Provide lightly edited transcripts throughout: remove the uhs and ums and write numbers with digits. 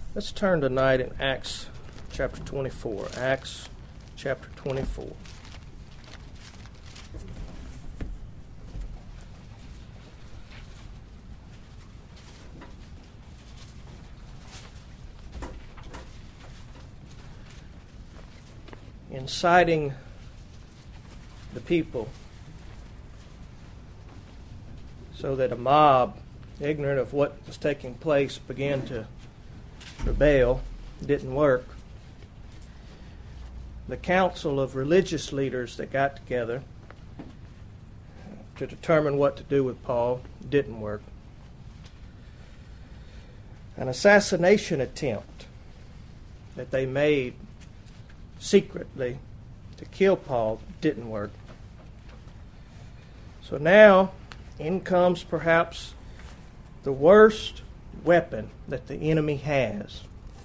Let's turn tonight in Acts chapter 24. Acts chapter 24. Inciting the people so that a mob, ignorant of what was taking place, began to rebel. Didn't work. The council of religious leaders that got together to determine what to do with Paul didn't work. An assassination attempt that they made secretly to kill Paul didn't work. So now in comes perhaps the worst weapon that the enemy has: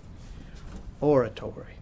oratory.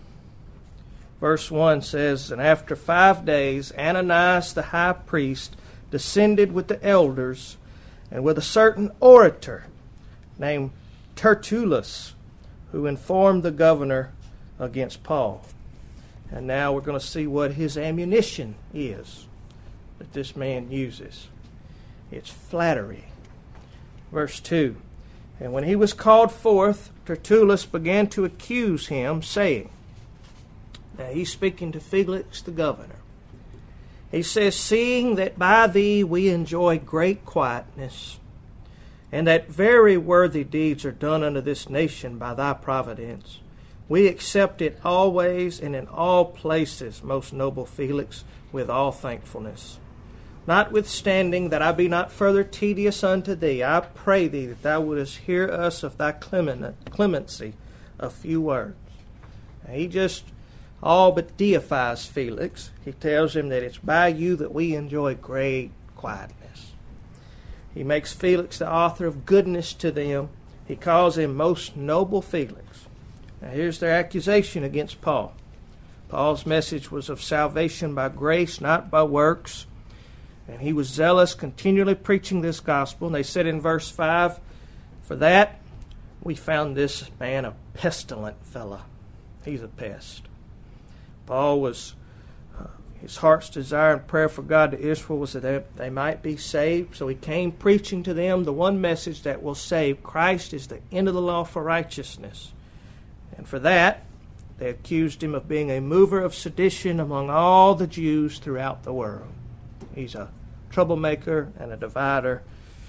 Verse 1 says, "And after 5 days Ananias the high priest descended with the elders and with a certain orator named Tertullus, who informed the governor against Paul." And now we're going to see what his ammunition is that this man uses. It's flattery. Verse 2, "And when he was called forth, Tertullus began to accuse him, saying," now he's speaking to Felix the governor. He says, "Seeing that by thee we enjoy great quietness, and that very worthy deeds are done unto this nation by thy providence, we accept it always and in all places, most noble Felix, with all thankfulness. Notwithstanding that I be not further tedious unto thee, I pray thee that thou wouldest hear us of thy clemency a few words." Now, he just all but deifies Felix. He tells him that it's by you that we enjoy great quietness. He makes Felix the author of goodness to them. He calls him most noble Felix. Now here's their accusation against Paul. Paul's message was of salvation by grace, not by works. And he was zealous, continually preaching this gospel. And they said in verse 5, "For that we found this man a pestilent fellow." He's a pest. Paul was, his heart's desire and prayer for God to Israel was that they might be saved. So he came preaching to them the one message that will save. Christ is the end of the law for righteousness. And for that, they accused him of being a mover of sedition among all the Jews throughout the world. He's a troublemaker and a divider.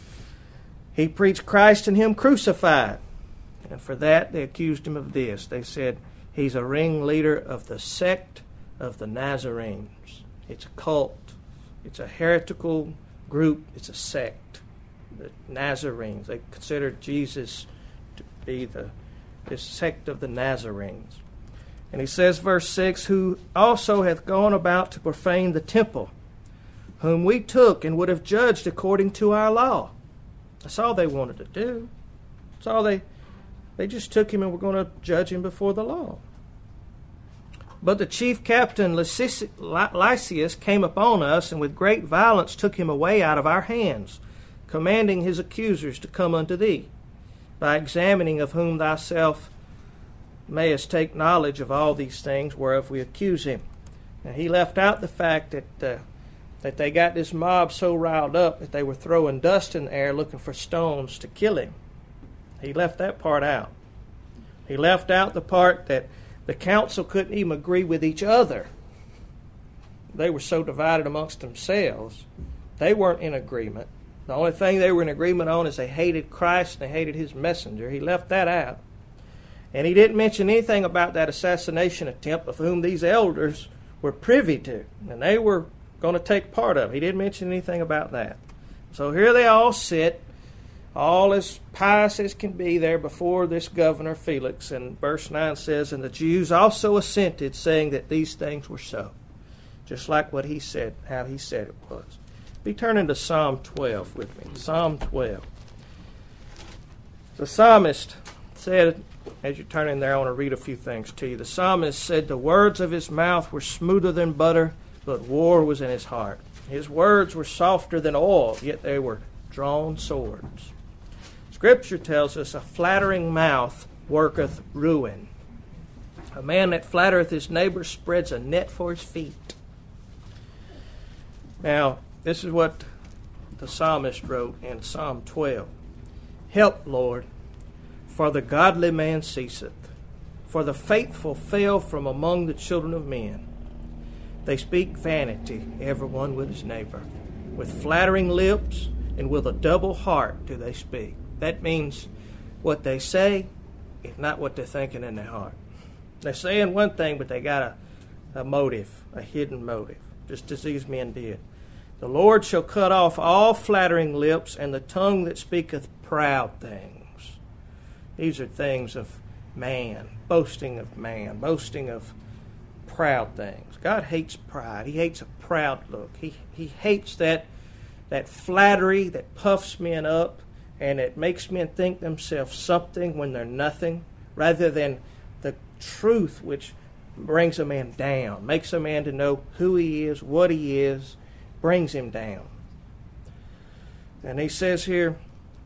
He preached Christ and him crucified. And for that, they accused him of this. They said he's a ringleader of the sect of the Nazarenes. It's a cult. It's a heretical group. It's a sect. The Nazarenes. They considered Jesus to be this sect of the Nazarenes. And he says, verse 6, "Who also hath gone about to profane the temple, whom we took and would have judged according to our law." That's all they wanted to do. That's all they just took him and were going to judge him before the law. "But the chief captain Lysias came upon us, and with great violence took him away out of our hands, commanding his accusers to come unto thee, by examining of whom thyself mayest take knowledge of all these things whereof we accuse him." Now he left out the fact that they got this mob so riled up that they were throwing dust in the air looking for stones to kill him. He left that part out. He left out the part that the council couldn't even agree with each other. They were so divided amongst themselves. They weren't in agreement. The only thing they were in agreement on is they hated Christ and they hated his messenger. He left that out. And he didn't mention anything about that assassination attempt of whom these elders were privy to. And they were going to take part of it. He didn't mention anything about that. So here they all sit, all as pious as can be there before this governor Felix. And verse 9 says, "And the Jews also assented, saying that these things were so." Just like what he said, how he said it was. Be turning to Psalm 12 with me. Psalm 12. The psalmist said, as you're turning there, I want to read a few things to you. The psalmist said, "The words of his mouth were smoother than butter, but war was in his heart. His words were softer than oil, yet they were drawn swords." Scripture tells us a flattering mouth worketh ruin. A man that flattereth his neighbor spreads a net for his feet. Now, this is what the psalmist wrote in Psalm 12. Help, Lord, for the godly man ceaseth, for the faithful fail from among the children of men. They speak vanity, every one with his neighbor. With flattering lips and with a double heart do they speak. That means what they say is not what they're thinking in their heart. They're saying one thing, but they got a motive, a hidden motive, just as these men did. The Lord shall cut off all flattering lips and the tongue that speaketh proud things. These are things of man, boasting of proud things. God hates pride. He hates a proud look. He hates that flattery that puffs men up and it makes men think themselves something when they're nothing, rather than the truth which brings a man down, makes a man to know who he is, what he is, brings him down. And he says here,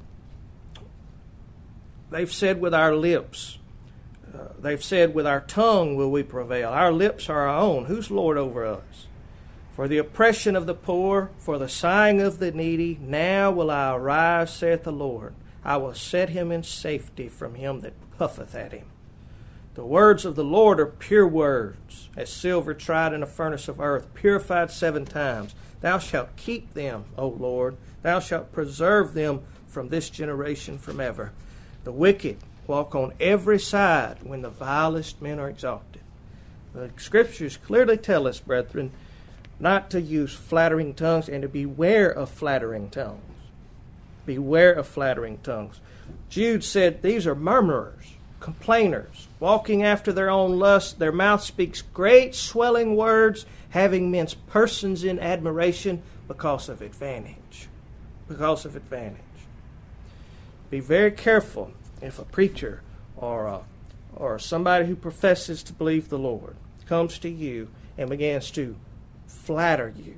they've said with our lips, they've said with our tongue will we prevail. Our lips are our own. Who's Lord over us? For the oppression of the poor, for the sighing of the needy, now will I arise, saith the Lord. I will set him in safety from him that puffeth at him. The words of the Lord are pure words, as silver tried in a furnace of earth, purified 7 times. Thou shalt keep them, O Lord. Thou shalt preserve them from this generation from ever. The wicked walk on every side when the vilest men are exalted. The Scriptures clearly tell us, brethren, not to use flattering tongues and to beware of flattering tongues. Beware of flattering tongues. Jude said these are murmurers, complainers, walking after their own lust. Their mouth speaks great swelling words, having men's persons in admiration because of advantage. Because of advantage. Be very careful if a preacher or somebody who professes to believe the Lord comes to you and begins to flatter you,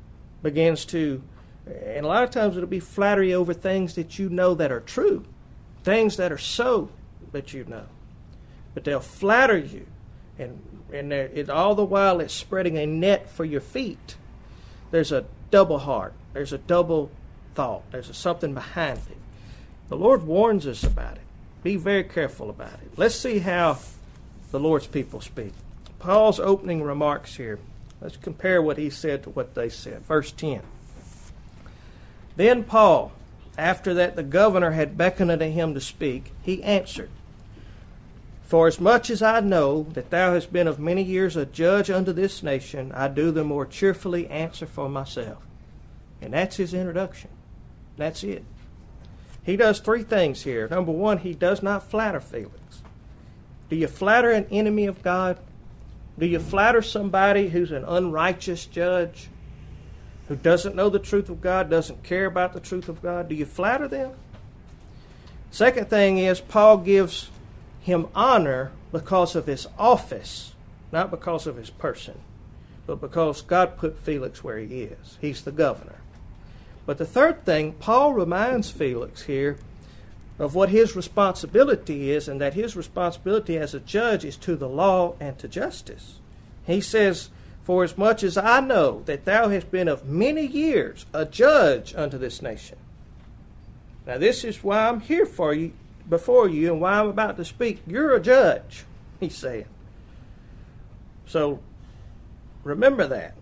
and a lot of times it'll be flattery over things that you know that are true, things that are so that you know. But they'll flatter you, and all the while it's spreading a net for your feet. There's a double heart. There's a double thought. There's something behind it. The Lord warns us about it. Be very careful about it. Let's see how the Lord's people speak. Paul's opening remarks here. Let's compare what he said to what they said. Verse 10. Then Paul, after that the governor had beckoned unto him to speak, he answered, For as much as I know that thou hast been of many years a judge unto this nation, I do the more cheerfully answer for myself. And that's his introduction. That's it. He does 3 things here. Number 1, he does not flatter Felix. Do you flatter an enemy of God? Do you flatter somebody who's an unrighteous judge, who doesn't know the truth of God, doesn't care about the truth of God? Do you flatter them? Second thing is, Paul gives him honor because of his office, not because of his person, but because God put Felix where he is. He's the governor. But the third thing, Paul reminds Felix here of what his responsibility is, and that his responsibility as a judge is to the law and to justice. He says, For as much as I know that thou hast been of many years a judge unto this nation. Now this is why I'm here for you, before you, and why I'm about to speak. You're a judge, he's saying. So remember that.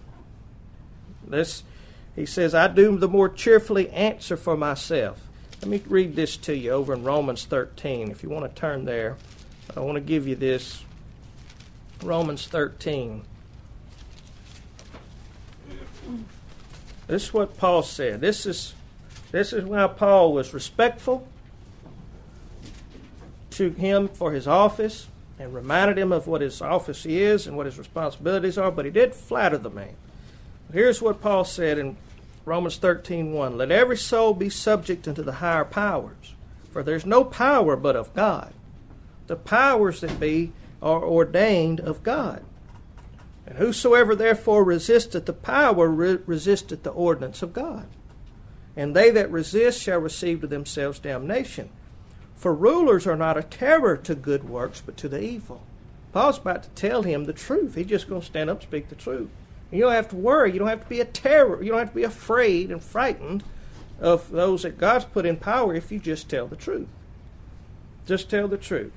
He says, I do the more cheerfully answer for myself. Let me read this to you over in Romans 13. If you want to turn there, I want to give you this. Romans 13. This is what Paul said. This is why Paul was respectful to him for his office and reminded him of what his office is and what his responsibilities are, but he did flatter the man. Here's what Paul said in Romans 13:1. Let every soul be subject unto the higher powers, for there's no power but of God. The powers that be are ordained of God. And whosoever therefore resisteth the power resisteth the ordinance of God. And they that resist shall receive to themselves damnation. For rulers are not a terror to good works, but to the evil. Paul's about to tell him the truth. He's just going to stand up and speak the truth. You don't have to worry. You don't have to be a terror. You don't have to be afraid and frightened of those that God's put in power if you just tell the truth. Just tell the truth.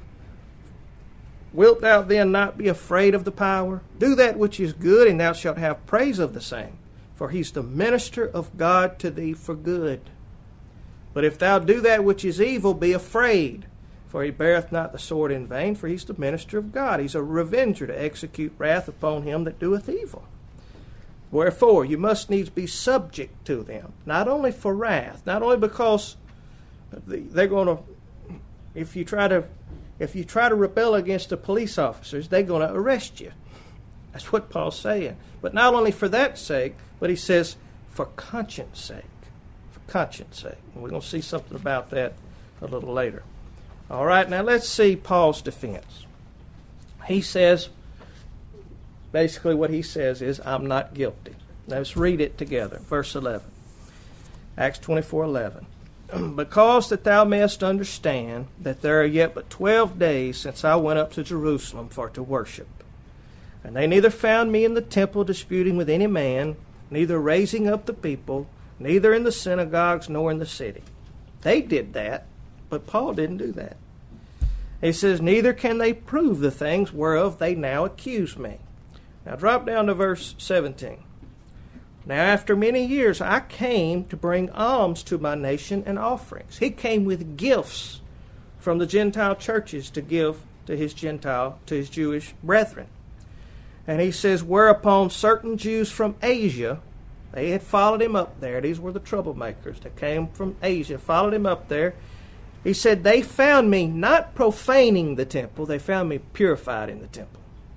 Wilt thou then not be afraid of the power? Do that which is good, and thou shalt have praise of the same. For he's the minister of God to thee for good. But if thou do that which is evil, be afraid. For he beareth not the sword in vain, for he's the minister of God. He's a revenger to execute wrath upon him that doeth evil. Wherefore, you must needs be subject to them, not only for wrath, not only because they're going to, if you try to rebel against the police officers, they're going to arrest you. That's what Paul's saying. But not only for that sake, but he says for conscience sake. For conscience sake. And we're going to see something about that a little later. All right, now let's see Paul's defense. He says, basically what he says is, I'm not guilty. Now let's read it together. Verse 11. Acts 24:11. Because that thou mayest understand that there are yet but 12 days since I went up to Jerusalem for to worship. And they neither found me in the temple disputing with any man, neither raising up the people, neither in the synagogues nor in the city. They did that, but Paul didn't do that. He says, neither can they prove the things whereof they now accuse me. Now drop down to verse 17. Now after many years I came to bring alms to my nation and offerings. He came with gifts from the Gentile churches to give to his Jewish brethren. And he says, whereupon certain Jews from Asia, they had followed him up there. These were the troublemakers that came from Asia, followed him up there. He said, they found me not profaning the temple, they found me purified in the temple.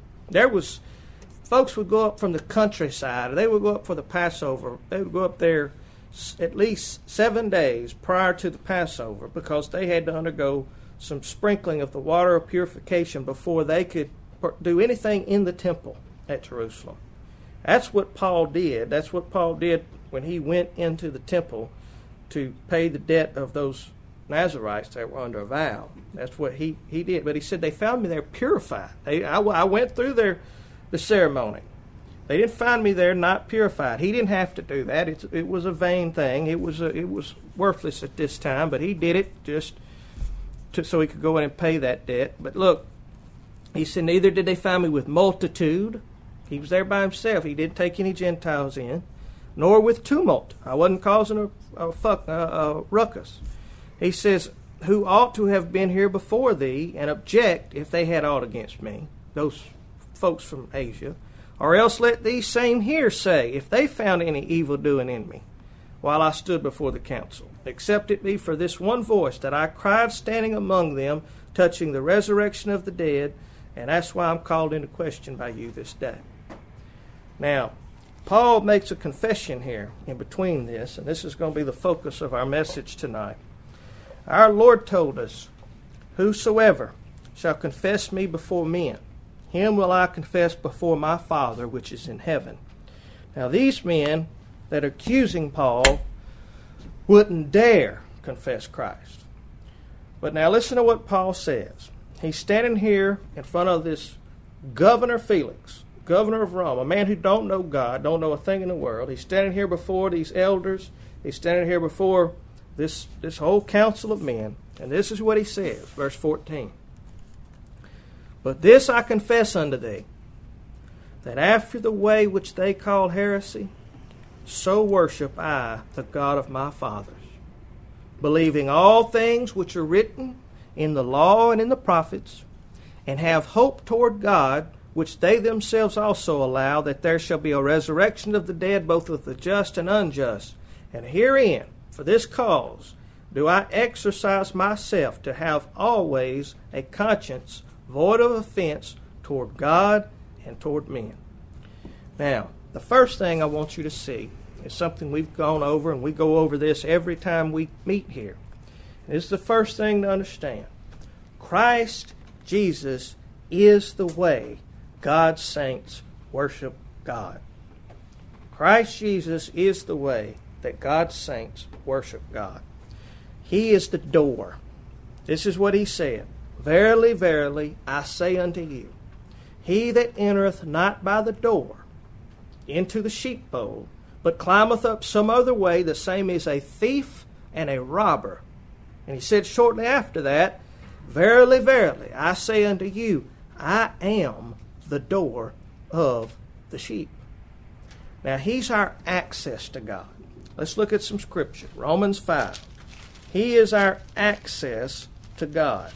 Folks would go up from the countryside, they would go up for the Passover. They would go up there at least 7 days prior to the Passover because they had to undergo some sprinkling of the water of purification before they could do anything in the temple at Jerusalem. That's what Paul did. That's what Paul did when he went into the temple to pay the debt of those Nazarites that were under a vow. That's what he did. But he said they found me there purified. I went through the ceremony. They didn't find me there not purified. He didn't have to do that. It was a vain thing. It was worthless at this time. But he did it just so he could go in and pay that debt. But look, he said, neither did they find me with multitude. He was there by himself. He didn't take any Gentiles in, nor with tumult. I wasn't causing a ruckus. He says, who ought to have been here before thee and object if they had aught against me, those folks from Asia, or else let these same here say, if they found any evil doing in me, while I stood before the council, except it be for this one voice that I cried standing among them, touching the resurrection of the dead, and that's why I'm called into question by you this day. Now, Paul makes a confession here in between this, and this is going to be the focus of our message tonight. Our Lord told us, whosoever shall confess me before men, him will I confess before my Father which is in heaven. Now these men that are accusing Paul wouldn't dare confess Christ. But now listen to what Paul says. He's standing here in front of this Governor Felix, governor of Rome, a man who don't know God, don't know a thing in the world. He's standing here before these elders. He's standing here before this whole council of men. And this is what he says, verse 14. But this I confess unto thee, that after the way which they call heresy, so worship I the God of my fathers, believing all things which are written in the law and in the prophets, and have hope toward God, which they themselves also allow, that there shall be a resurrection of the dead, both of the just and unjust. And herein, for this cause, do I exercise myself to have always a conscience void of offense toward God and toward men. Now, the first thing I want you to see is something we've gone over, and we go over this every time we meet here. This is the first thing to understand. Christ Jesus is the way God's saints worship God. Christ Jesus is the way that God's saints worship God. He is the door. This is what he said. Verily, verily, I say unto you, he that entereth not by the door into the sheepfold, but climbeth up some other way, the same is a thief and a robber. And he said shortly after that, Verily, verily, I say unto you, I am the door of the sheep. Now, he's our access to God. Let's look at some scripture. Romans 5. He is our access to God.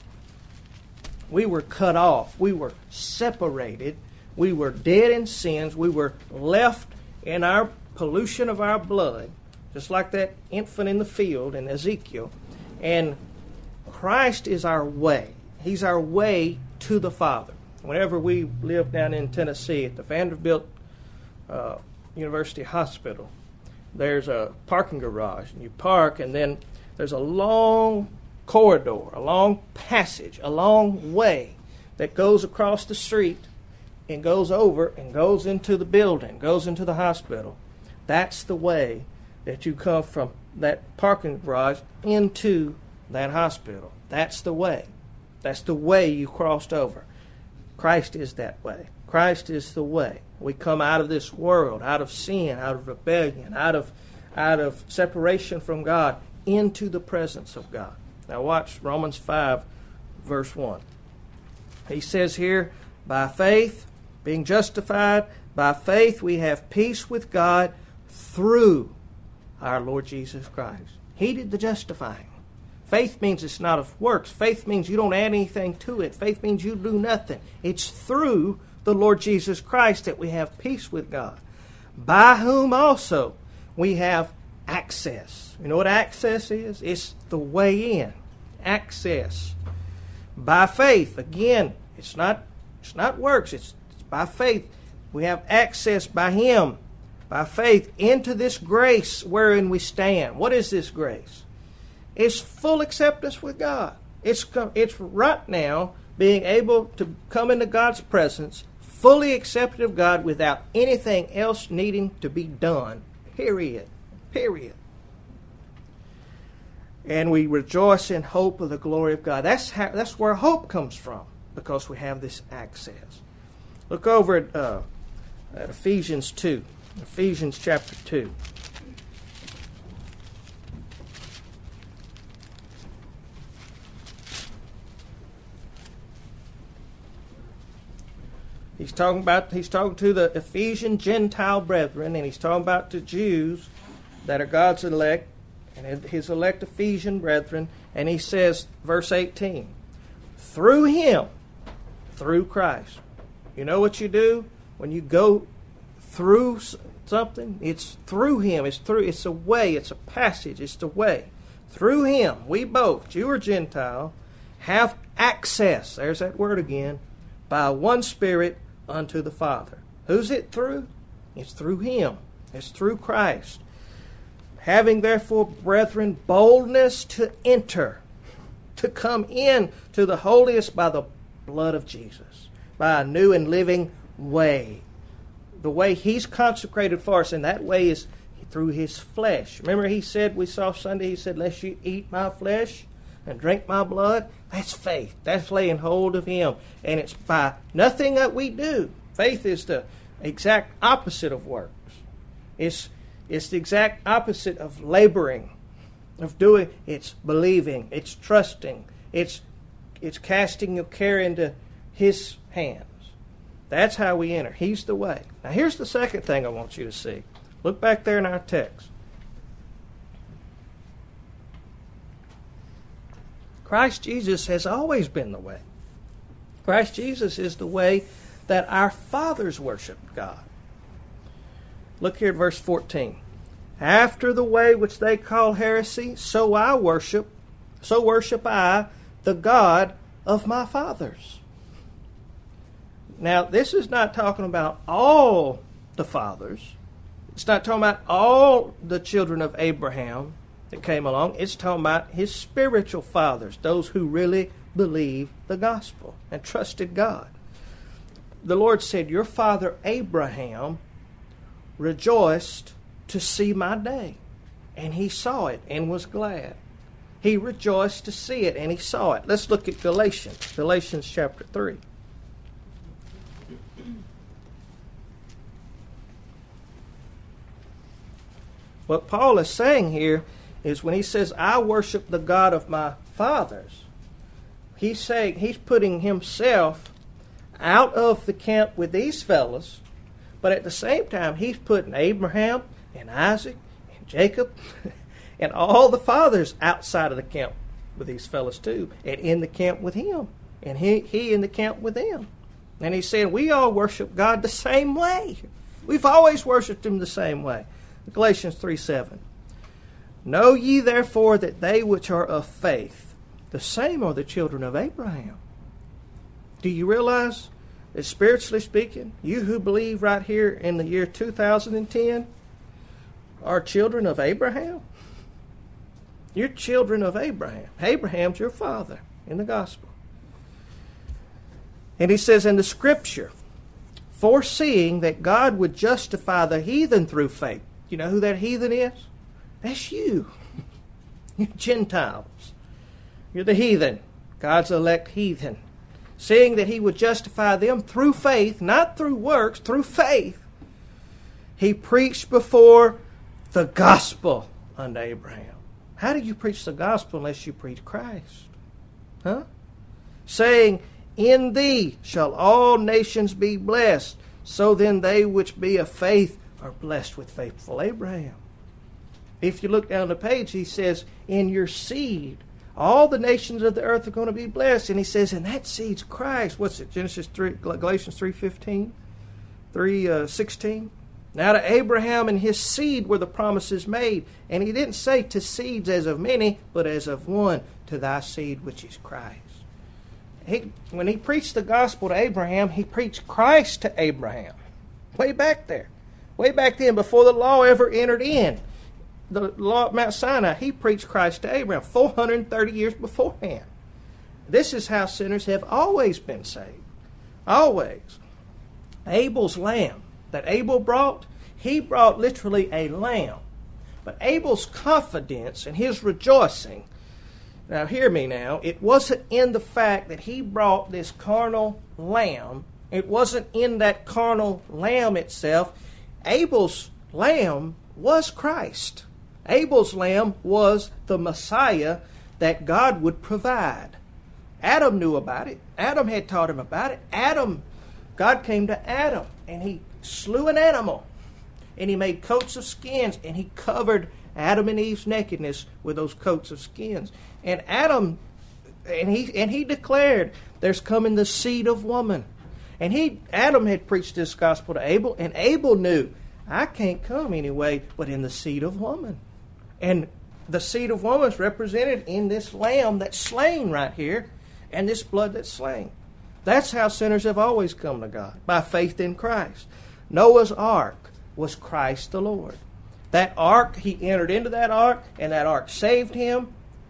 We were cut off. We were separated. We were dead in sins. We were left in our pollution of our blood, just like that infant in the field in Ezekiel. And Christ is our way. He's our way to the Father. Whenever we lived down in Tennessee at the Vanderbilt University Hospital, there's a parking garage. And you park, and then there's a long corridor, a long passage, a long way that goes across the street and goes over and goes into the building, goes into the hospital. That's the way that you come from that parking garage into that hospital. That's the way. That's the way you crossed over. Christ is that way. Christ is the way. We come out of this world, out of sin, out of rebellion, out of separation from God, into the presence of God. Now watch Romans 5, verse 1. He says here, by faith, being justified, by faith we have peace with God through our Lord Jesus Christ. He did the justifying. Faith means it's not of works. Faith means you don't add anything to it. Faith means you do nothing. It's through the Lord Jesus Christ that we have peace with God, by whom also we have access. You know what access is? It's the way in. Access. By faith. Again, it's not works. It's by faith. We have access by Him, by faith, into this grace wherein we stand. What is this grace? It's full acceptance with God. It's right now being able to come into God's presence, fully accepted of God without anything else needing to be done. Period. And we rejoice in hope of the glory of God. That's where hope comes from, because we have this access. Look over at Ephesians 2. Ephesians chapter 2. He's talking to the Ephesian Gentile brethren, and he's talking about the Jews that are God's elect, and his elect Ephesian brethren, and he says, verse 18, through Him, through Christ. You know what you do when you go through something? It's through Him. It's a way. It's a passage. It's the way. Through Him, we both, Jew or Gentile, have access. There's that word again. By one Spirit unto the Father. Who's it through? It's through Him. It's through Christ. Having therefore, brethren, boldness to enter, to come in to the holiest by the blood of Jesus, by a new and living way. The way He's consecrated for us, and that way is through His flesh. Remember He said, we saw Sunday, He said, lest you eat my flesh and drink my blood. That's faith. That's laying hold of Him. And it's by nothing that we do. Faith is the exact opposite of works. It's the exact opposite of laboring, of doing. It's believing. It's trusting. It's casting your care into His hands. That's how we enter. He's the way. Now here's the second thing I want you to see. Look back there in our text. Christ Jesus has always been the way. Christ Jesus is the way that our fathers worshiped God. Look here at verse 14. After the way which they call heresy, so worship I the God of my fathers. Now, this is not talking about all the fathers. It's not talking about all the children of Abraham that came along. It's talking about his spiritual fathers, those who really believed the gospel and trusted God. The Lord said, your father Abraham rejoiced to see my day, and he saw it and was glad. He rejoiced to see it, and he saw it. Let's look at Galatians chapter 3. What Paul is saying here is when he says, I worship the God of my fathers, he's saying he's putting himself out of the camp with these fellas, but at the same time he's putting Abraham and Isaac and Jacob and all the fathers outside of the camp with these fellas too, and in the camp with him, and he in the camp with them. And he's saying we all worship God the same way. We've always worshipped him the same way. Galatians 3:7. Know ye therefore that they which are of faith, the same are the children of Abraham. Do you realize that spiritually speaking, you who believe right here in the year 2010 are children of Abraham? You're children of Abraham. Abraham's your father in the gospel. And he says in the scripture, foreseeing that God would justify the heathen through faith. You know who that heathen is? That's you. You're Gentiles. You're the heathen. God's elect heathen. Seeing that he would justify them through faith, not through works, through faith. He preached before the gospel unto Abraham. How do you preach the gospel unless you preach Christ? Huh? Saying, in thee shall all nations be blessed. So then they which be of faith are blessed with faithful Abraham. If you look down the page, he says, in your seed, all the nations of the earth are going to be blessed. And he says, and that seed's Christ. What's it? Galatians 3:15, 3:16. Now to Abraham and his seed were the promises made. And he didn't say to seeds as of many, but as of one, to thy seed which is Christ. When he preached the gospel to Abraham, he preached Christ to Abraham. Way back there. Way back then, before the law ever entered in. The law at Mount Sinai, he preached Christ to Abraham 430 years beforehand. This is how sinners have always been saved. Always. Abel's lamb that Abel brought, he brought literally a lamb. But Abel's confidence and his rejoicing, now hear me now, it wasn't in the fact that he brought this carnal lamb. It wasn't in that carnal lamb itself. Abel's lamb was Christ. Abel's lamb was the Messiah that God would provide. Adam knew about it. Adam had taught him about it. God came to Adam and he slew an animal and he made coats of skins and he covered Adam and Eve's nakedness with those coats of skins. And Adam, and he declared, there's coming the seed of woman. And Adam had preached this gospel to Abel, and Abel knew, I can't come anyway, but in the seed of woman. And the seed of woman is represented in this lamb that's slain right here, and this blood that's slain. That's how sinners have always come to God, by faith in Christ. Noah's ark was Christ the Lord. That ark, he entered into that ark, and that ark saved him.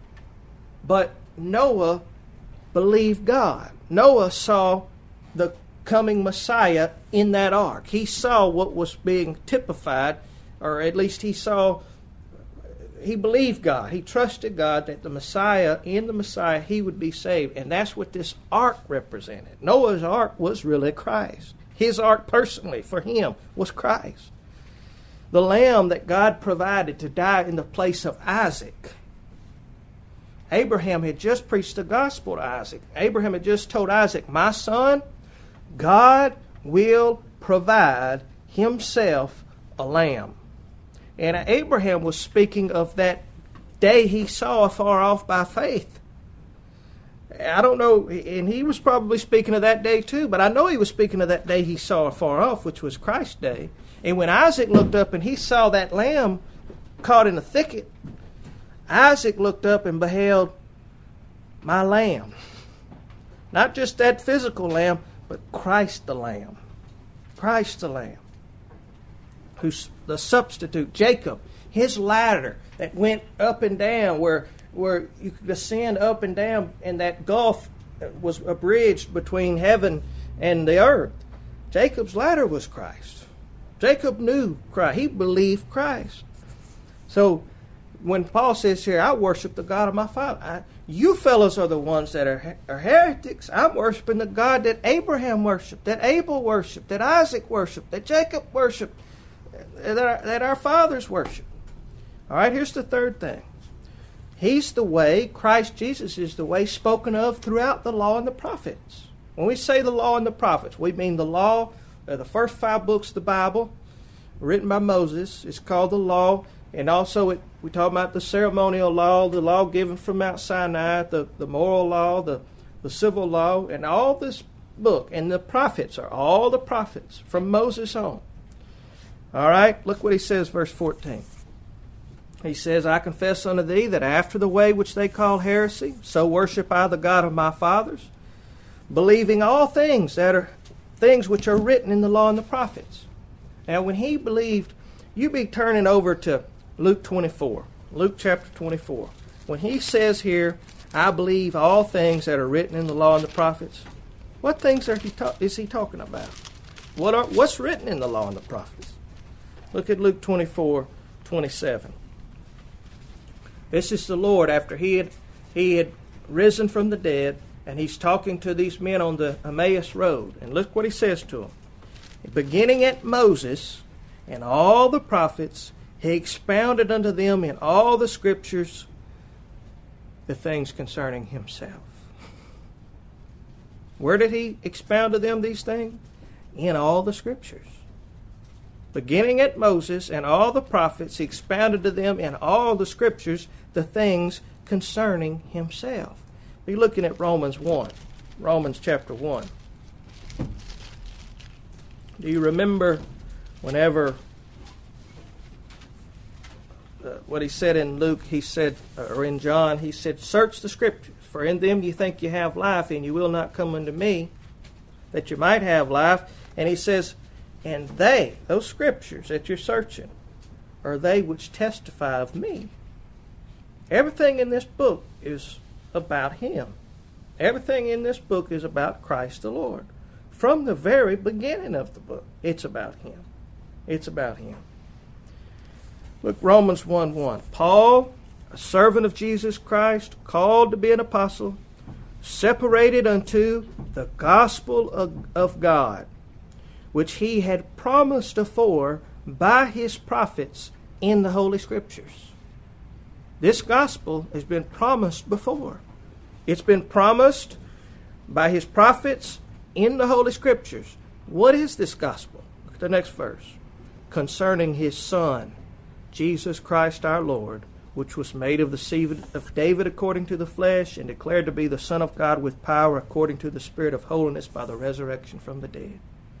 But Noah believed God. Noah saw the coming Messiah in that ark. He saw what was being typified, or at least he believed God. He trusted God that the Messiah, in the Messiah, he would be saved. And that's what this ark represented. Noah's ark was really Christ. His ark personally, for him, was Christ. The lamb that God provided to die in the place of Isaac. Abraham had just preached the gospel to Isaac. Abraham had just told Isaac, my son, God will provide himself a lamb. And Abraham was speaking of that day he saw afar off by faith. I don't know, and he was probably speaking of that day too, but I know he was speaking of that day he saw afar off, which was Christ's day. And when Isaac looked up and he saw that lamb caught in a thicket, Isaac looked up and beheld my lamb. Not just that physical lamb, but Christ the Lamb. Christ the Lamb. Who's the substitute. Jacob, his ladder that went up and down where you could ascend up and down, and that gulf was abridged between heaven and the earth. Jacob's ladder was Christ. Jacob knew Christ. He believed Christ. So when Paul says here, I worship the God of my father, you fellows are the ones that are heretics. I'm worshiping the God that Abraham worshiped, that Abel worshiped, that Isaac worshiped, that Jacob worshiped, that our fathers worshiped. All right, here's the third thing. He's the way, Christ Jesus is the way spoken of throughout the law and the prophets. When we say the law and the prophets, we mean the law, the first 5 books of the Bible, written by Moses. It's called the law. And also we talk about the ceremonial law, the law given from Mount Sinai, the moral law, the civil law, and all this book. And the prophets are all the prophets from Moses on. All right, look what he says, verse 14. He says, I confess unto thee that after the way which they call heresy, so worship I the God of my fathers, believing all things that are things which are written in the law and the prophets. Now, when he believed, you be turning over to Luke 24, Luke chapter 24. When he says here, I believe all things that are written in the law and the prophets, what things is he talking about? What's written in the law and the prophets? Look at Luke 24:27. This is the Lord after he had risen from the dead, and he's talking to these men on the Emmaus road. And look what he says to them. Beginning at Moses and all the prophets, he expounded unto them in all the scriptures the things concerning himself. Where did he expound to them these things? In all the scriptures. Beginning at Moses and all the prophets, he expounded to them in all the scriptures the things concerning himself. Be looking at Romans 1. Romans chapter 1. Do you remember whenever what he said in Luke, he said, or in John, he said, search the scriptures, for in them you think you have life, and you will not come unto me, that you might have life. And he says, and those scriptures that you're searching, are they which testify of me. Everything in this book is about him. Everything in this book is about Christ the Lord. From the very beginning of the book, it's about him. It's about him. Look, Romans 1:1. Paul, a servant of Jesus Christ, called to be an apostle, separated unto the gospel of God, which he had promised afore by his prophets in the Holy Scriptures. This gospel has been promised before. It's been promised by his prophets in the Holy Scriptures. What is this gospel? Look at the next verse. Concerning his Son, Jesus Christ our Lord, which was made of the seed of David according to the flesh, and declared to be the Son of God with power according to the Spirit of holiness by the resurrection from the dead.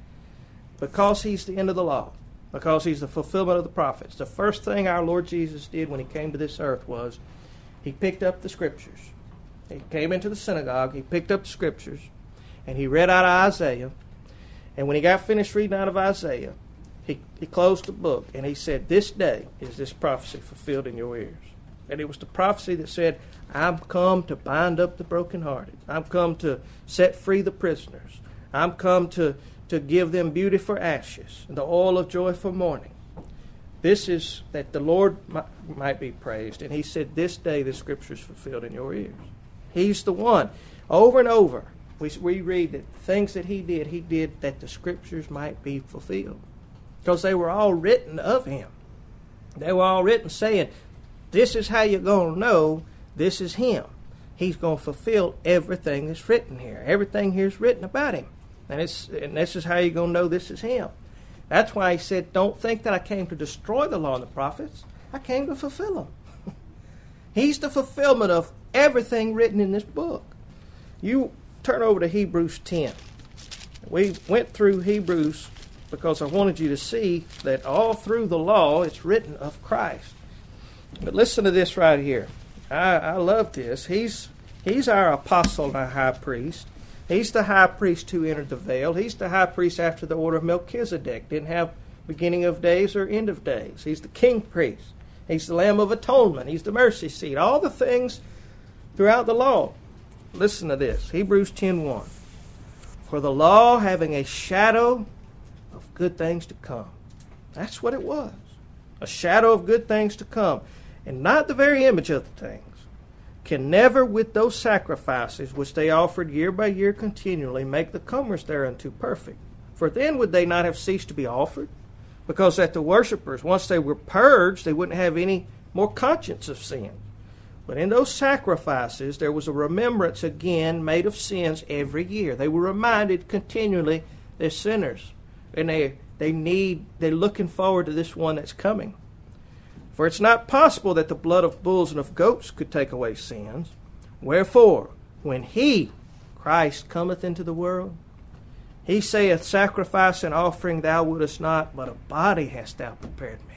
Because he's the end of the law, because he's the fulfillment of the prophets, the first thing our Lord Jesus did when he came to this earth was he picked up the Scriptures. He came into the synagogue, he picked up the Scriptures, and he read out of Isaiah. And when he got finished reading out of Isaiah, he closed the book and he said, this day is this prophecy fulfilled in your ears. And it was the prophecy that said, I'm come to bind up the brokenhearted. I'm come to set free the prisoners. I'm come to give them beauty for ashes and the oil of joy for mourning. This is that the Lord might be praised. And he said, this day the Scripture is fulfilled in your ears. He's the one. Over and over, we read that things that he did that the Scriptures might be fulfilled. Because they were all written of him. They were all written saying, this is how you're going to know this is him. He's going to fulfill everything that's written here. Everything here is written about him. And this is how you're going to know this is him. That's why he said, don't think that I came to destroy the law and the prophets. I came to fulfill them. He's the fulfillment of everything written in this book. You turn over to Hebrews 10. We went through Hebrews because I wanted you to see that all through the law it's written of Christ. But listen to this right here. I love this. He's our apostle and our high priest. He's the high priest who entered the veil. He's the high priest after the order of Melchizedek. Didn't have beginning of days or end of days. He's the king priest. He's the Lamb of Atonement. He's the mercy seat. All the things throughout the law. Listen to this. Hebrews 10:1. For the law having a shadow of good things to come. That's what it was. A shadow of good things to come. and not the very image of the things, can never with those sacrifices which they offered year by year continually make the comers thereunto perfect. For then would they not have ceased to be offered? Because that the worshippers, once they were purged, they wouldn't have any more conscience of sin. But in those sacrifices, there was a remembrance again made of sins every year. They were reminded continually they're sinners. And they're looking forward to this one that's coming. For it's not possible that the blood of bulls and of goats could take away sins. Wherefore, when he, Christ, cometh into the world, he saith, sacrifice and offering thou wouldest not, but a body hast thou prepared me.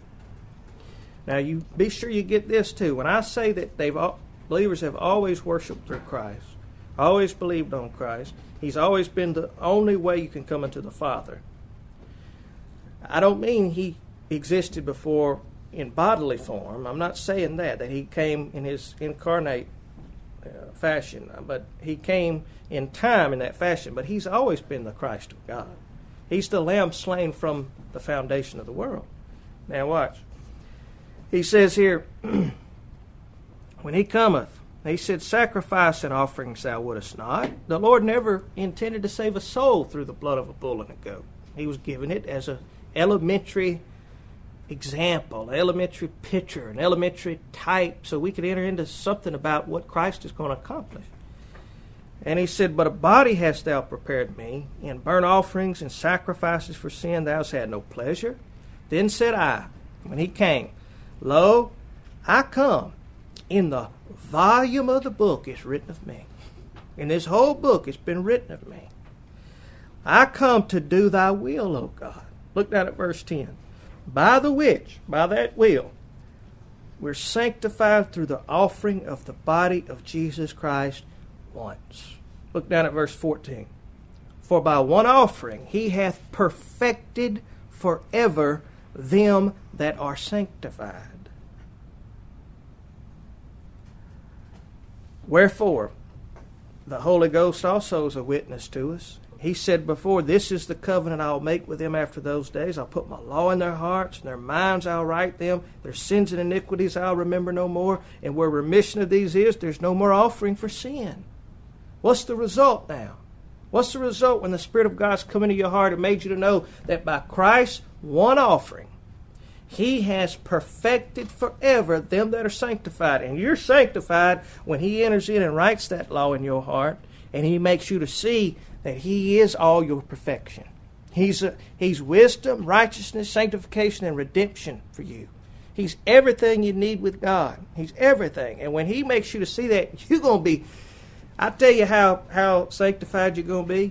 Now, you be sure you get this too. When I say that believers have always worshipped through Christ, always believed on Christ, he's always been the only way you can come into the Father. I don't mean he existed before in bodily form. I'm not saying that he came in his incarnate fashion, but he came in time in that fashion. But he's always been the Christ of God. He's the Lamb slain from the foundation of the world. Now watch. He says here, when he cometh, he said, sacrifice and offerings thou wouldest not. The Lord never intended to save a soul through the blood of a bull and a goat. He was giving it as an elementary example, elementary picture, an elementary type, so we could enter into something about what Christ is going to accomplish. And he said, but a body hast thou prepared me, in burnt offerings and sacrifices for sin thou hast had no pleasure. Then said I, when he came, lo, I come. In the volume of the book is written of me. In this whole book it's been written of me. I come to do thy will, O God. Look down at verse 10. By the which, by that will, we're sanctified through the offering of the body of Jesus Christ once. Look down at verse 14. For by one offering he hath perfected forever them that are sanctified. Wherefore, the Holy Ghost also is a witness to us. He said before, this is the covenant I'll make with them after those days. I'll put my law in their hearts, and their minds I'll write them. Their sins and iniquities I'll remember no more. And where remission of these is, there's no more offering for sin. What's the result now? What's the result when the Spirit of God's come into your heart and made you to know that by Christ's one offering, he has perfected forever them that are sanctified. And you're sanctified when he enters in and writes that law in your heart, and he makes you to see that he is all your perfection. He's wisdom, righteousness, sanctification, and redemption for you. He's everything you need with God. He's everything. And when he makes you to see that, you're going to be, I tell you how sanctified you're going to be.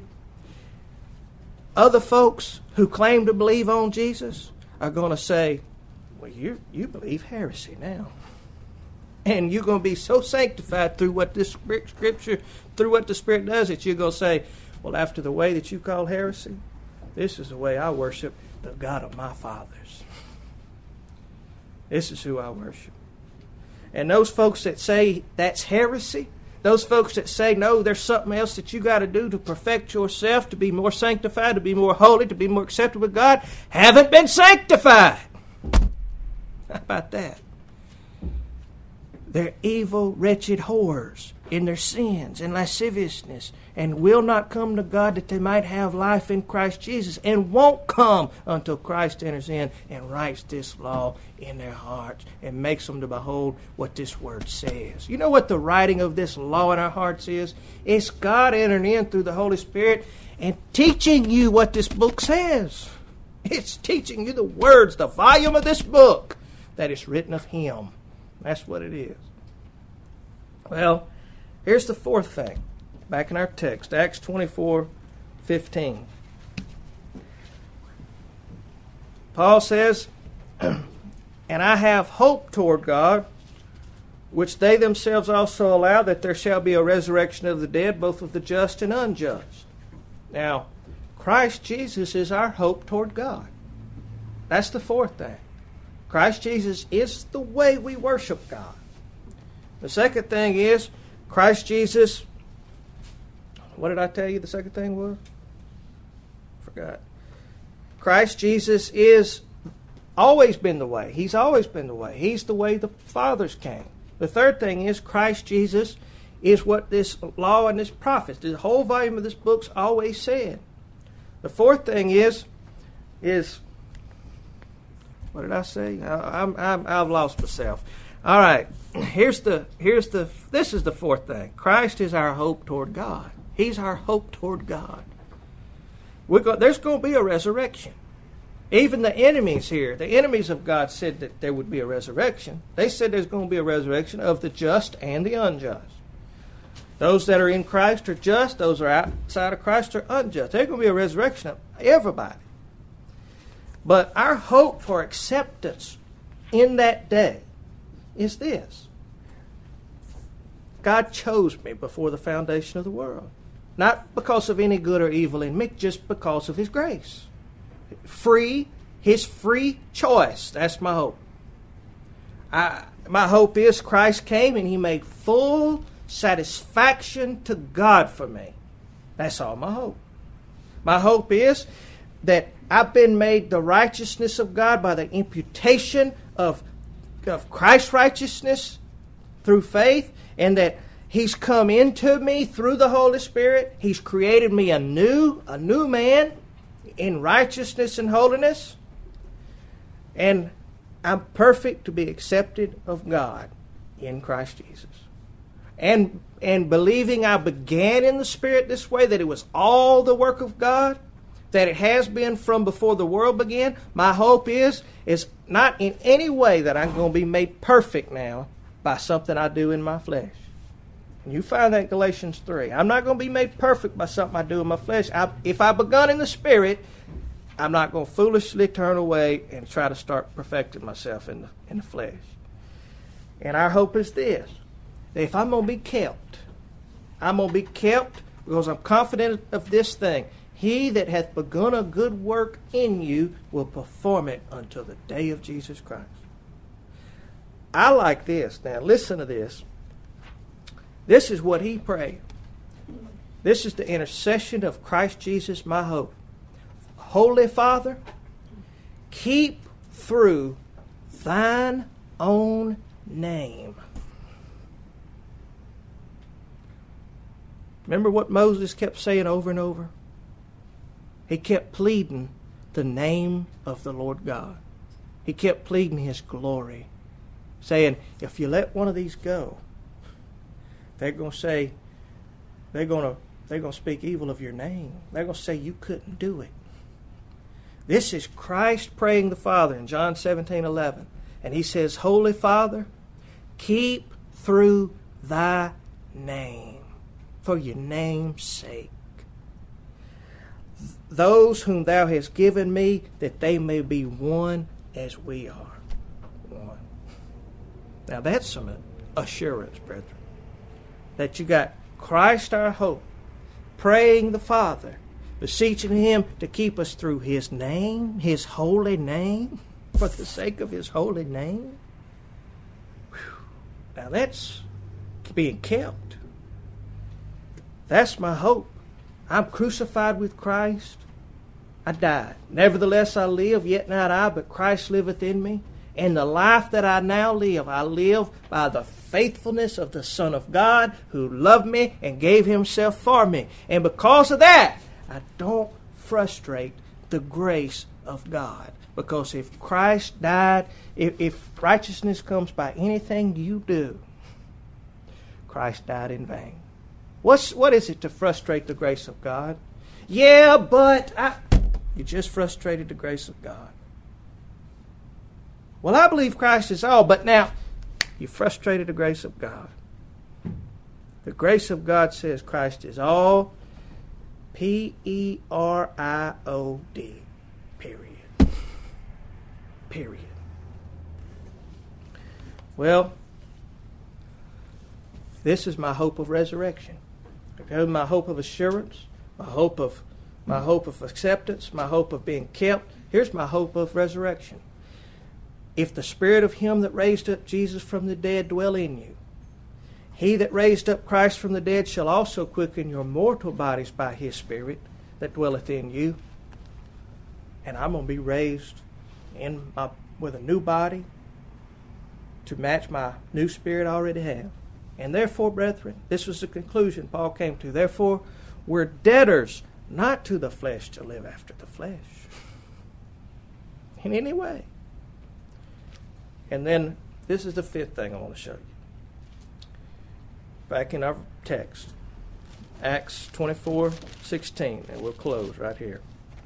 Other folks who claim to believe on Jesus are going to say, well, you believe heresy now. And you're going to be so sanctified through what this Scripture, through what the Spirit does, that you're going to say, well, after the way that you call heresy, this is the way I worship the God of my fathers. This is who I worship. And those folks that say that's heresy, those folks that say, no, there's something else that you got to do to perfect yourself, to be more sanctified, to be more holy, to be more acceptable with God, haven't been sanctified. How about that? They're evil, wretched whores in their sins and lasciviousness, and will not come to God that they might have life in Christ Jesus, and won't come until Christ enters in and writes this law in their hearts and makes them to behold what this word says. You know what the writing of this law in our hearts is? It's God entering in through the Holy Spirit and teaching you what this book says. It's teaching you the words, the volume of this book that is written of him. That's what it is. Well, here's the fourth thing. Back in our text, Acts 24:15. Paul says, and I have hope toward God, which they themselves also allow, that there shall be a resurrection of the dead, both of the just and unjust. Now, Christ Jesus is our hope toward God. That's the fourth thing. Christ Jesus is the way we worship God. The second thing is, Christ Jesus, what did I tell you the second thing was? Forgot. Christ Jesus is always been the way. He's always been the way. He's the way the fathers came. The third thing is Christ Jesus is what this law and this prophets, the whole volume of this book's always said. The fourth thing is what did I say? I've lost myself. All right. This is the fourth thing. Christ is our hope toward God. He's our hope toward God. There's going to be a resurrection. Even the enemies here, the enemies of God, said that there would be a resurrection. They said there's going to be a resurrection of the just and the unjust. Those that are in Christ are just. Those that are outside of Christ are unjust. There's going to be a resurrection of everybody. But our hope for acceptance in that day is this. God chose me before the foundation of the world. Not because of any good or evil in me, just because of His grace. His free choice. That's my hope. My hope is Christ came and He made full satisfaction to God for me. That's all my hope. My hope is that I've been made the righteousness of God by the imputation of Christ's righteousness through faith, and that He's come into me through the Holy Spirit. He's created me a new man in righteousness and holiness. And I'm perfect to be accepted of God in Christ Jesus. And believing I began in the Spirit this way, that it was all the work of God, that it has been from before the world began, my hope is not in any way that I'm going to be made perfect now by something I do in my flesh. And you find that in Galatians 3. I'm not going to be made perfect by something I do in my flesh. If I begun in the Spirit, I'm not going to foolishly turn away and try to start perfecting myself in the flesh. And our hope is this, that if I'm going to be kept, I'm going to be kept because I'm confident of this thing. He that hath begun a good work in you will perform it until the day of Jesus Christ. I like this. Now listen to this. This is what he prayed. This is the intercession of Christ Jesus, my hope. Holy Father, keep through thine own name. Remember what Moses kept saying over and over? He kept pleading the name of the Lord God. He kept pleading His glory, saying, if you let one of these go, they're going to say, they're going to speak evil of your name. They're going to say you couldn't do it. This is Christ praying the Father in John 17:11. And He says, Holy Father, keep through thy name, for your name's sake, those whom thou hast given me, that they may be one as we are one. Now that's some assurance, brethren, that you got Christ our hope, praying the Father, beseeching Him to keep us through His name, His holy name, for the sake of His holy name. Whew. Now that's being kept. That's my hope. I'm crucified with Christ. I died. Nevertheless I live, yet not I, but Christ liveth in me. And the life that I now live, I live by the faithfulness of the Son of God, who loved me and gave Himself for me. And because of that, I don't frustrate the grace of God. Because if Christ died, if righteousness comes by anything you do, Christ died in vain. What is it to frustrate the grace of God? Yeah, but you just frustrated the grace of God. Well, I believe Christ is all, but now you frustrated the grace of God. The grace of God says Christ is all. Period. Period. Well, this is my hope of resurrection. My hope of assurance, my hope of acceptance, my hope of being kept. Here's my hope of resurrection. If the Spirit of Him that raised up Jesus from the dead dwell in you, He that raised up Christ from the dead shall also quicken your mortal bodies by His Spirit that dwelleth in you. And I'm going to be raised in with a new body to match my new spirit I already have. And therefore, brethren, this was the conclusion Paul came to. Therefore, we're debtors not to the flesh to live after the flesh in any way. And then this is the fifth thing I want to show you. Back in our text, Acts 24:16, and we'll close right here.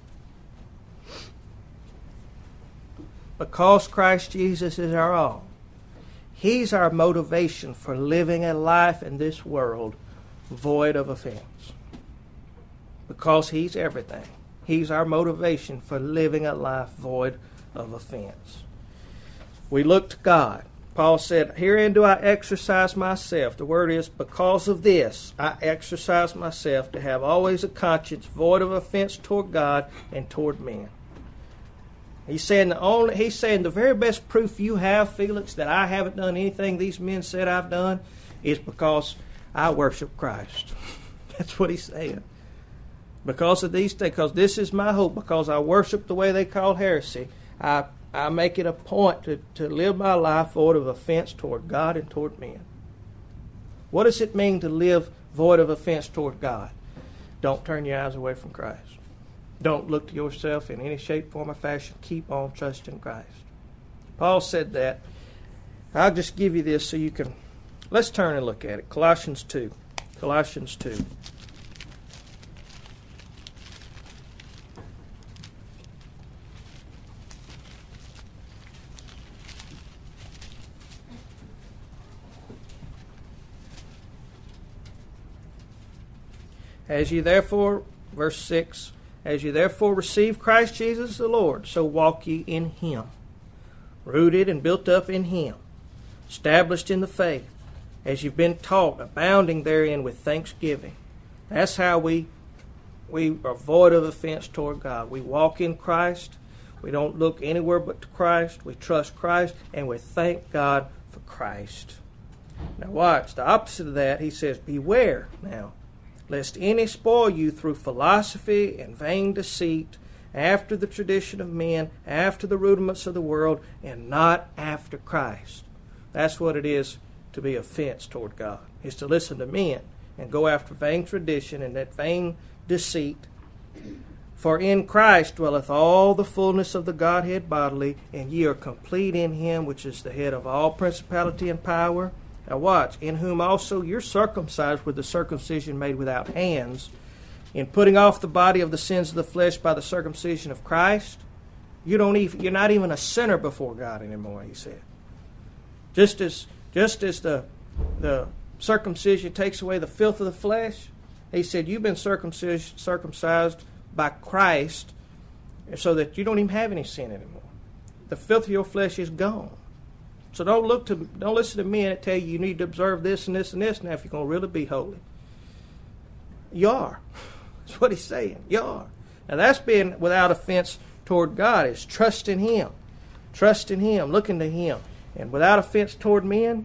Because Christ Jesus is our all, He's our motivation for living a life in this world void of offense. Because He's everything. He's our motivation for living a life void of offense. We look to God. Paul said, herein do I exercise myself. The word is, because of this, I exercise myself to have always a conscience void of offense toward God and toward men. He's saying the very best proof you have, Felix, that I haven't done anything these men said I've done is because I worship Christ. That's what he's saying. Because of these things, because this is my hope, because I worship the way they call heresy, I make it a point to live my life void of offense toward God and toward men. What does it mean to live void of offense toward God? Don't turn your eyes away from Christ. Don't look to yourself in any shape, form, or fashion. Keep on trusting Christ. Paul said that. I'll just give you this so you can... Let's turn and look at it. Colossians 2. Colossians 2. As ye therefore, verse 6, as ye therefore receive Christ Jesus the Lord, so walk ye in Him, rooted and built up in Him, established in the faith, as you've been taught, abounding therein with thanksgiving. That's how we are void of offense toward God. We walk in Christ. We don't look anywhere but to Christ. We trust Christ, and we thank God for Christ. Now watch, the opposite of that, he says, beware now, lest any spoil you through philosophy and vain deceit, after the tradition of men, after the rudiments of the world, and not after Christ. That's what it is to be offense toward God, is to listen to men and go after vain tradition and that vain deceit. For in Christ dwelleth all the fullness of the Godhead bodily, and ye are complete in Him, which is the head of all principality and power. Now watch, in whom also you're circumcised with the circumcision made without hands, in putting off the body of the sins of the flesh by the circumcision of Christ. You're not even a sinner before God anymore, he said. Just as the circumcision takes away the filth of the flesh, he said you've been circumcised by Christ so that you don't even have any sin anymore. The filth of your flesh is gone. So don't listen to men that tell you need to observe this and this and this now if you're going to really be holy. You are. That's what he's saying. You are. Now that's being without offense toward God, is trusting Him. Trusting Him, looking to Him. And without offense toward men,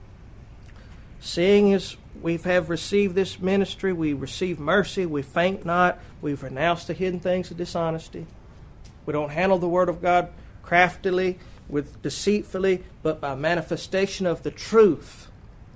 seeing as we have received this ministry, we receive mercy, we faint not, we've renounced the hidden things of dishonesty. We don't handle the Word of God craftily, with deceitfully, but by manifestation of the truth,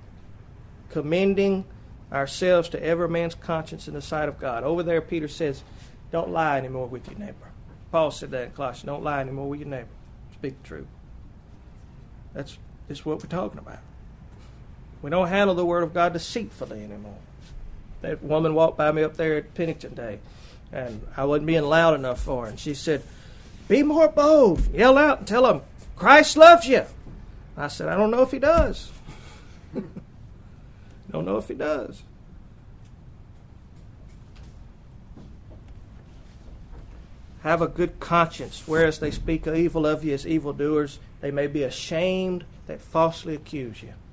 commending ourselves to every man's conscience in the sight of God. Over there, Peter says, don't lie anymore with your neighbor. Paul said that in Colossians, don't lie anymore with your neighbor. Speak the truth. That's what we're talking about. We don't handle the Word of God deceitfully anymore. That woman walked by me up there at Pennington Day, and I wasn't being loud enough for her, and she said, be more bold. Yell out and tell them, Christ loves you. I said, I don't know if He does. Don't know if He does. Have a good conscience, whereas they speak evil of you as evildoers, they may be ashamed that falsely accuse you.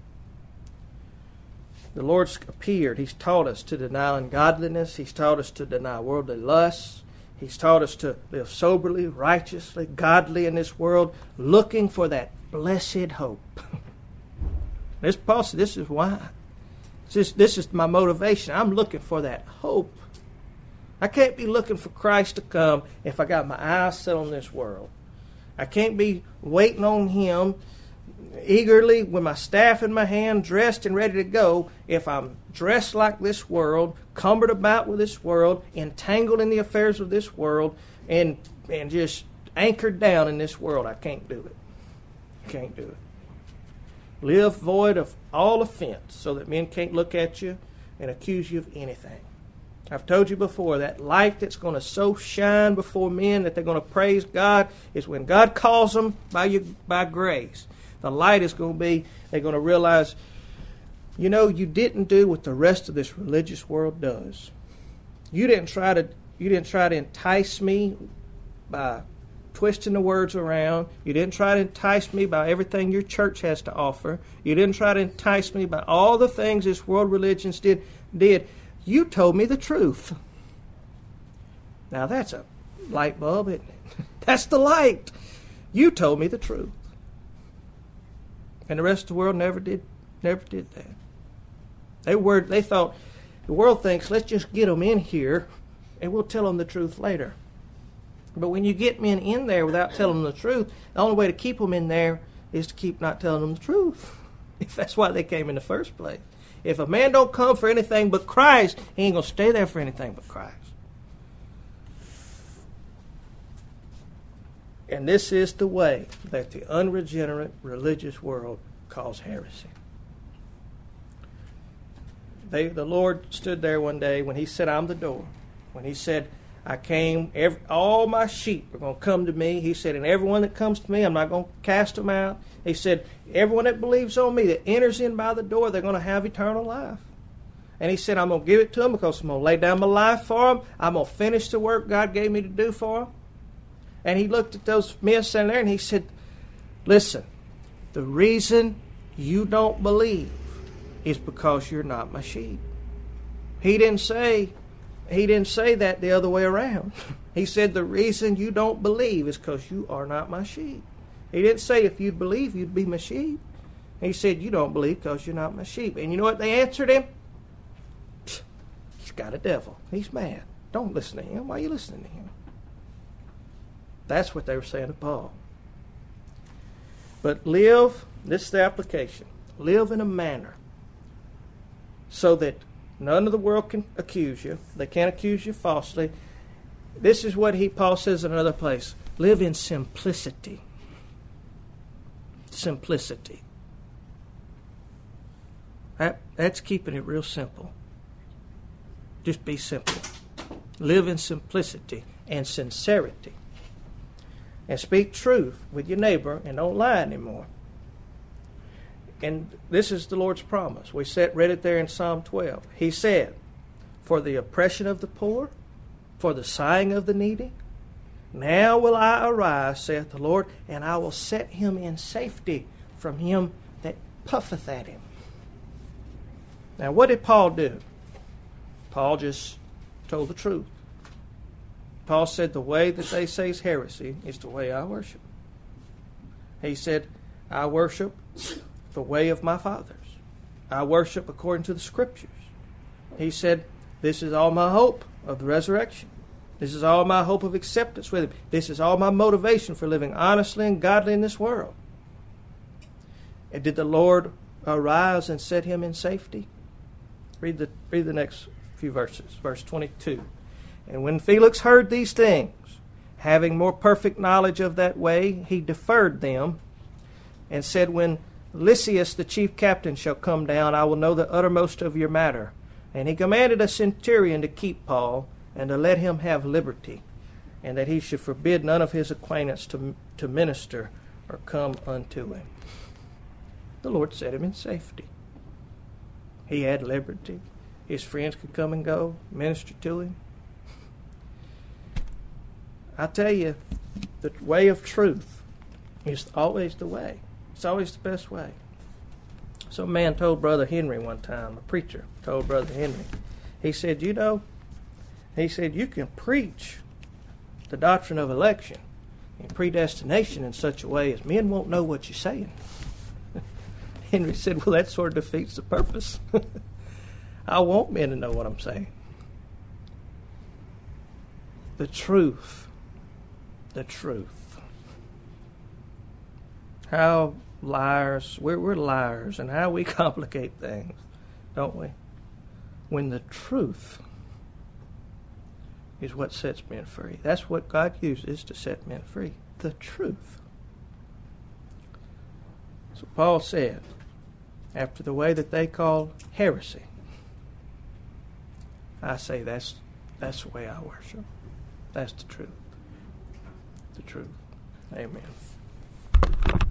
The Lord's appeared. He's taught us to deny ungodliness. He's taught us to deny worldly lusts. He's taught us to live soberly, righteously, godly in this world, looking for that blessed hope. Paul said, this is why. This is my motivation. I'm looking for that hope. I can't be looking for Christ to come if I got my eyes set on this world. I can't be waiting on Him eagerly with my staff in my hand, dressed and ready to go, if I'm dressed like this world, cumbered about with this world, entangled in the affairs of this world, and just anchored down in this world. I can't do it. Can't do it. Live void of all offense so that men can't look at you and accuse you of anything. I've told you before, that light that's going to so shine before men that they're going to praise God is when God calls them by grace. The light is going to be, they're going to realize, you didn't do what the rest of this religious world does. You didn't try to entice me by twisting the words around. You didn't try to entice me by everything your church has to offer. You didn't try to entice me by all the things this world religions did. You told me the truth. Now that's a light bulb, isn't it? That's the light. You told me the truth. And the rest of the world never did that. They thought, the world thinks, let's just get them in here and we'll tell them the truth later. But when you get men in there without telling them the truth, the only way to keep them in there is to keep not telling them the truth. If that's why they came in the first place. If a man don't come for anything but Christ, he ain't going to stay there for anything but Christ. And this is the way that the unregenerate religious world calls heresy. The Lord stood there one day when He said, I'm the door. When He said, I came, all my sheep are going to come to me. He said, and everyone that comes to me, I'm not going to cast them out. He said, everyone that believes on me, that enters in by the door, they're going to have eternal life. And He said, I'm going to give it to them because I'm going to lay down my life for them. I'm going to finish the work God gave me to do for them. And He looked at those men standing there and He said, listen, the reason you don't believe is because you're not my sheep. He didn't say that the other way around. He said the reason you don't believe is because you are not my sheep. He didn't say if you'd believe, you'd be my sheep. He said you don't believe because you're not my sheep. And you know what they answered Him? He's got a devil. He's mad. Don't listen to him. Why are you listening to him? That's what they were saying to Paul. But live, this is the application, live in a manner so that none of the world can accuse you. They can't accuse you falsely. This is what Paul says in another place. Live in simplicity. Simplicity. That's keeping it real simple. Just be simple. Live in simplicity and sincerity. And speak truth with your neighbor and don't lie anymore. And this is the Lord's promise. We read it there in Psalm 12. He said, for the oppression of the poor, for the sighing of the needy, now will I arise, saith the Lord, and I will set him in safety from him that puffeth at him. Now what did Paul do? Paul just told the truth. Paul said the way that they say is heresy is the way I worship. He said, I worship the way of my fathers. I worship according to the Scriptures. He said, this is all my hope of the resurrection. This is all my hope of acceptance with Him. This is all my motivation for living honestly and godly in this world. And did the Lord arise and set him in safety? Read the next few verses. Verse 22. And when Felix heard these things, having more perfect knowledge of that way, he deferred them, and said, when Lysias the chief captain shall come down, I will know the uttermost of your matter. And he commanded a centurion to keep Paul, and to let him have liberty, and that he should forbid none of his acquaintance to minister or come unto him. The Lord set him in safety. He had liberty. His friends could come and go, minister to him. I tell you, the way of truth is always the way. It's always the best way. Some man told Brother Henry one time, a preacher told Brother Henry, he said, you can preach the doctrine of election and predestination in such a way as men won't know what you're saying. Henry said, well, that sort of defeats the purpose. I want men to know what I'm saying. The truth. how liars, we're liars, and how we complicate things, don't we? When the truth is what sets men free. That's what God uses to set men free. The truth. So Paul said, after the way that they call heresy, I say that's the way I worship. That's the truth. The truth. Amen.